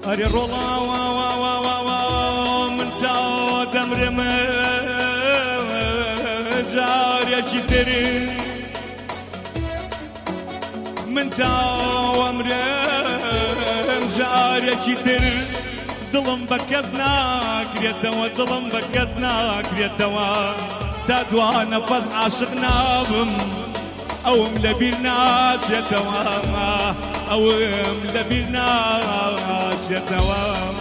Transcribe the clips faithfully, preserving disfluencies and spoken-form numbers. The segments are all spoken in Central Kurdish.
أري رولا وا وا وا وا وا من تا دمرم جاري كتري من تا ومرم جاري كتري دڵم بە کەس ناگرێتەوە دڵم بە کەس ناگرێتەوە تا دوا نەفەس عاشق نابم ئەوم لەبیر ناچێتەوە ئەوم لەبیر ناچێتەوە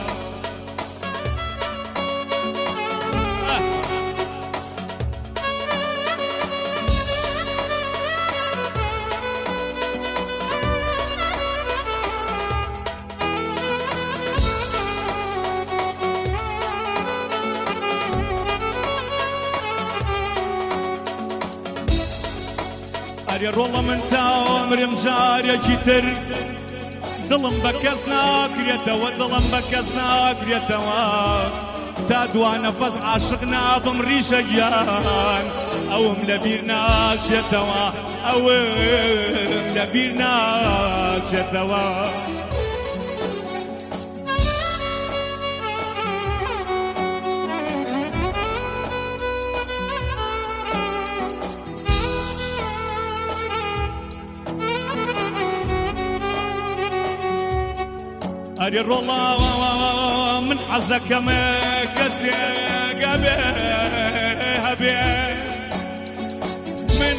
ئەرێ ڕۆڵە من تا عمرم جارێکی تر دڵم بە کەس ناگرێتەوە دڵم بە کەس ناگرێتەوە تا دوا نەفەس عاشق نابم ڕیشە گیان ئەوم لەبیر ناچێتەوە ئەوم لەبیر ناچێتەوە أري رولا من حزكم كسي قبي هبي من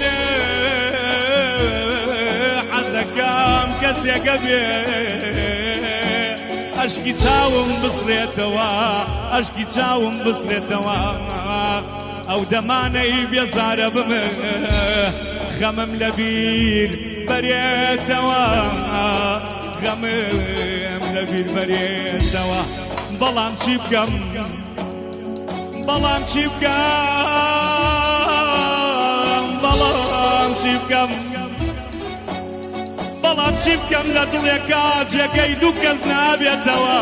حزكم كسي قبي أشكي تاوم بصريتوا أشكي تاوم بصريتوا أو دماني بيزار بمه خمم لبير بريتوا غمم لەبیر بەرێتەوە بەڵام چی بکەم بەڵام چی بکەم بەڵام چی بکەم بەڵام چی بکەم لە دڵێکا جێگەی دوو کەس نابێتەوە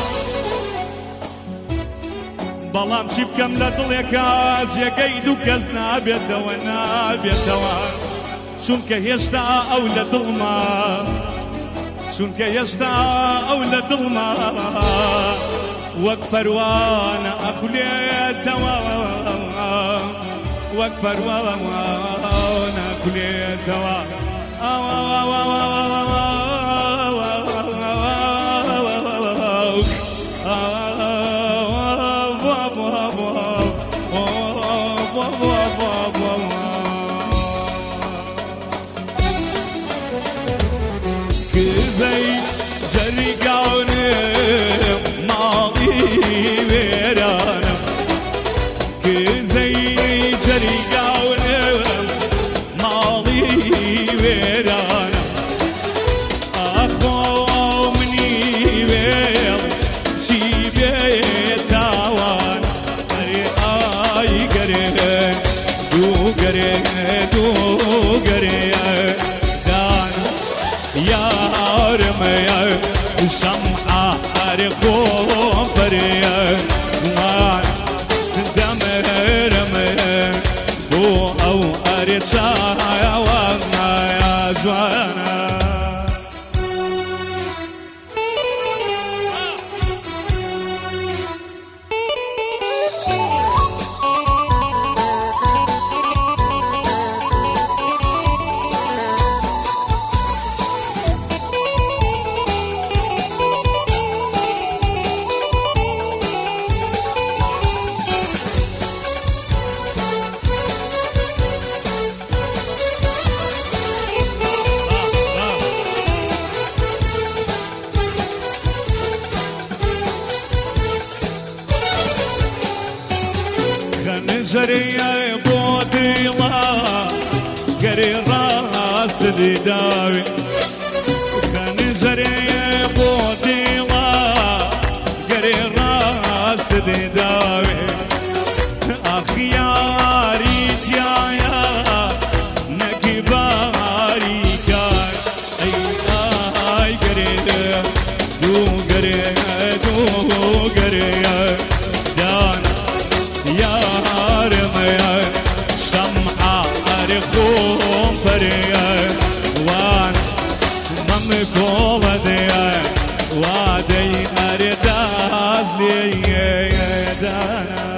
بەڵام چی بکەم لە دڵێکا جێگەی دوو کەس نابێتەوە نابێتەوە چونکە هێشتا ئەو لە دڵما چونکە هێشتا ئەو لە دڵما وەک پەروانە ئەخولێتەوە وەک پەروانە ئەخولێتەوە شمعة أرقوم بريا وان دمر مر بو أو أريتشا وانا يا جوانا جريا بوديلا قري راس داوي كان جريا بوديلا قري راس داوي اخياري تيايا نكباري كار اي اي قري دو قري دو قري دان يا شمعة أرخوم بريا وان ممكوبة ديا وادي أرداز لي دانا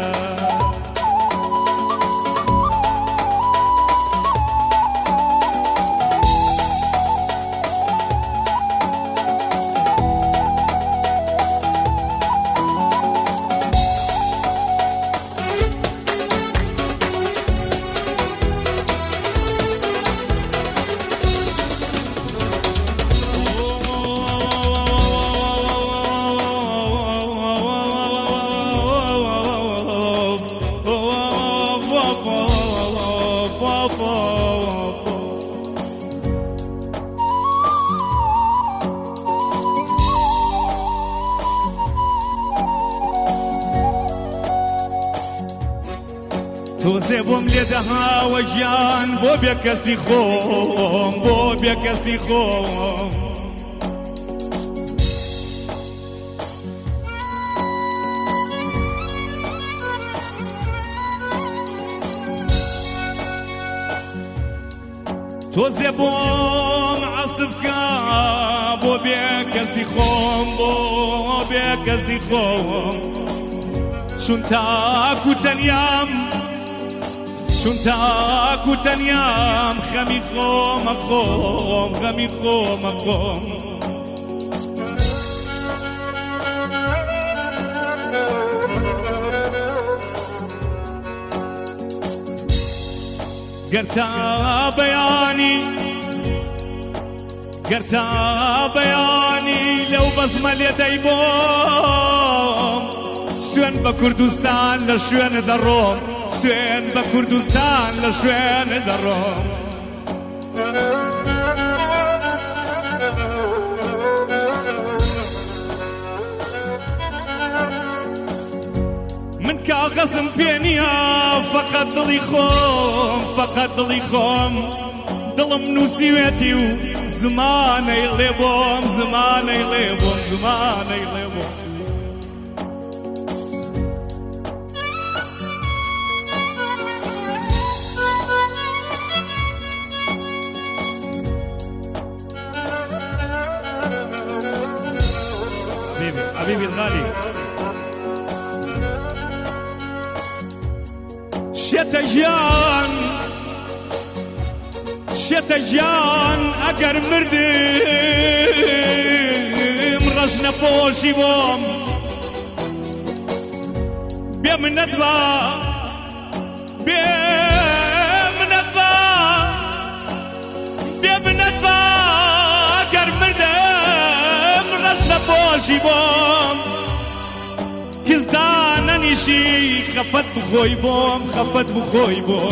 توزي بوم لدها وجان بو بيكسي خوم بو بيكسي خوم توزي بوم عصفكا بو بيكسي خوم بو بيكسي خوم شون تاكو تنيام شون تاكو تنيام خمي خوم خوم خمي خوم خوم قرتا بياني قرتا بياني لو بزم اليدي بوم سوين بكردستان لشوين دروم سوين بكردستان لشوين دروم من كاغزم بينيا فقط ضلي خوم فقط ضلي خوم ضلم نوسيوتي وزماني لبوم زماني لبوم زماني لبوم حبيبي حبيبي الغالي شتجان شتجان اگر مردم رجنا بوشي بوم بيم ندبا بيم ندبا بيم ندبا اگر مردم رجنا بوشي بوم كزدان نشي خفت بخوي بوم خفت بخوي بوم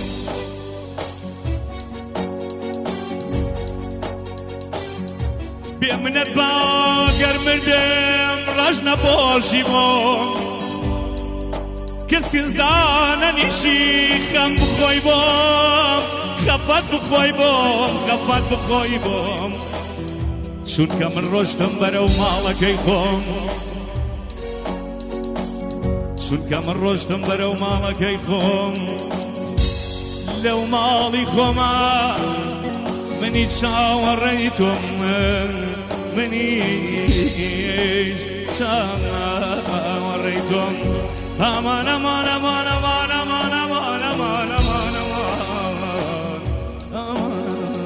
بيمنت باقر مردم رجنا بوشي بوم كز كزدان نشي خم بخوي بوم خفت بخوي بوم خفت بخوي بوم شون كمن رجتم برو مالك يخوم شون كمن رجتم برو مالك يخوم لو مالي خوما مني شاوريتم مني شاوريتم امان امان امان امان امان امان امان امان امان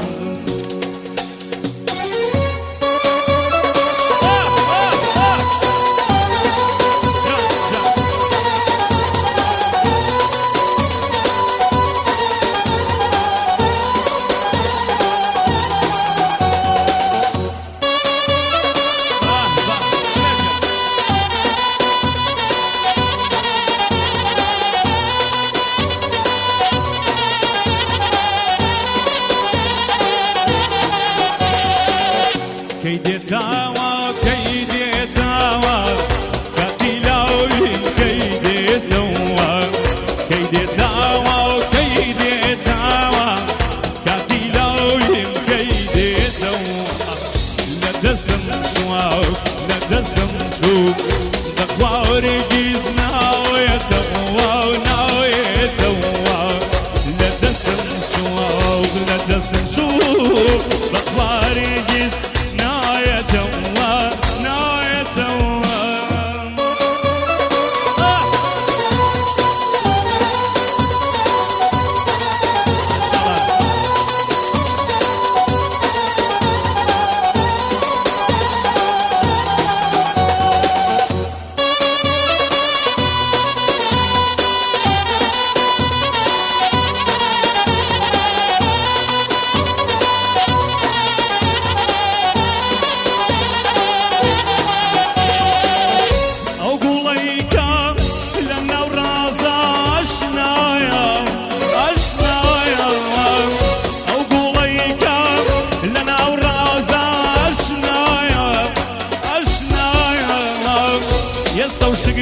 كيدي تاوى كيدي تاوى كاتيلاوين كيدي تاوى كيدي تاوى كيدي تاوى كاتيلاوين كيدي تاوى لا دسم شواو لا دسم شوك دقواري جيزنا ويتاوى وناويتاوى لا دسم شواو لا دسم شوك دقواري جيزنا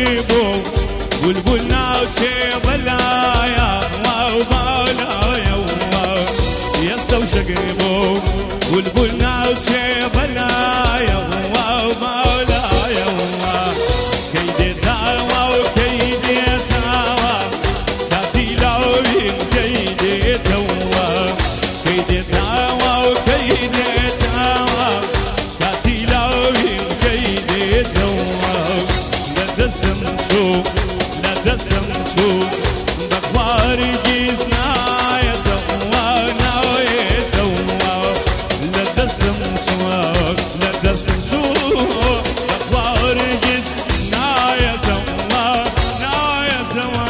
شقيبو بلبلنا وشي بلايا وبلايا يسو شقيبو بلبلنا وشي بلايا وبلايا كيدي تاوا وكيدي تاوا تاتي لوين كيدي تاوا كيدي تاوا وكيدي تاوا تاتي لوين كيدي تاوا لدسم شو لدسم شو بخواري جيزنا يا تاوا ناوي تاوا لدسم شو لدسم شو بخواري جيزنا يا تاوا ناوي تاوا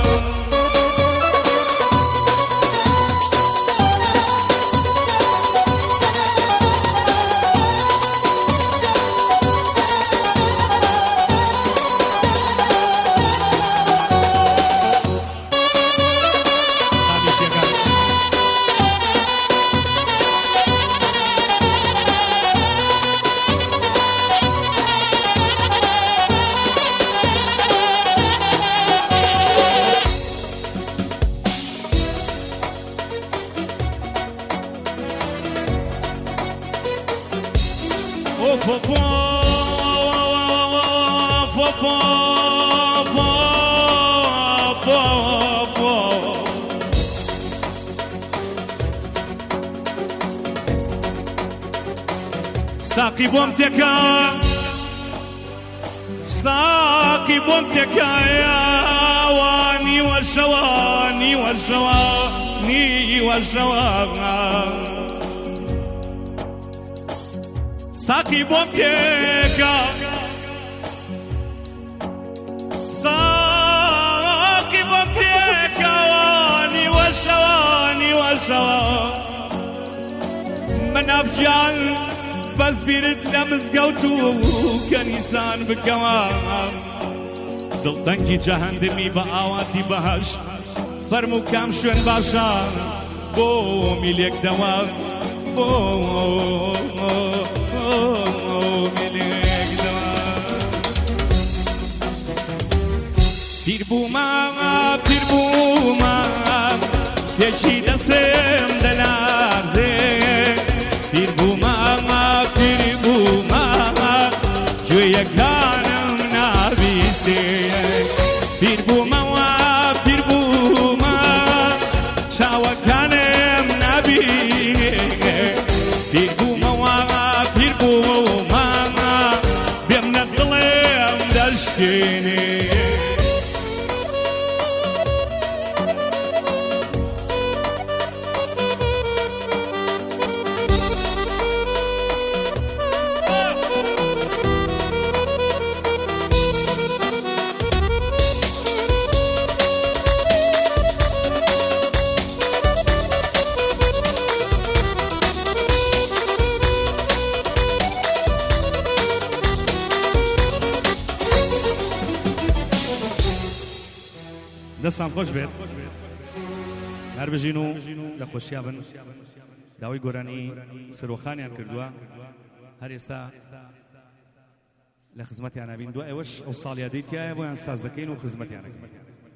ساقي بومتك ساقي بومتك يا واني والشواني والشواني والشواني ساقي بومتك ساقي بومتك واني والشواني والشواني من أفجال بس بيرد لمزقوتو كنيسان بكوام دلتنكي جهندمي بآواتي بهش فرمو كام شوين باشان بو ميليك دوام بو ميليك دوام پیر بوما پیر بوما پیشی دسم دلارزه پیر بوما پیر بوما جوی کانم نبیسته پیر بوما و پیر بوما چاو کانم نبیه پیر بوما و پیر بوما بیم ندلم دشکنه دەستان خۆش بێت هەر بژین و لە خۆشییا بن داوای گۆرانی سەرۆخانیان کردووە هەر ئێستا لە خزمەتیان نابین دوای ئەوەش ئەو ساڵیادەی تایە بۆیان ساز دەکەین و خزمەتیان دەکەین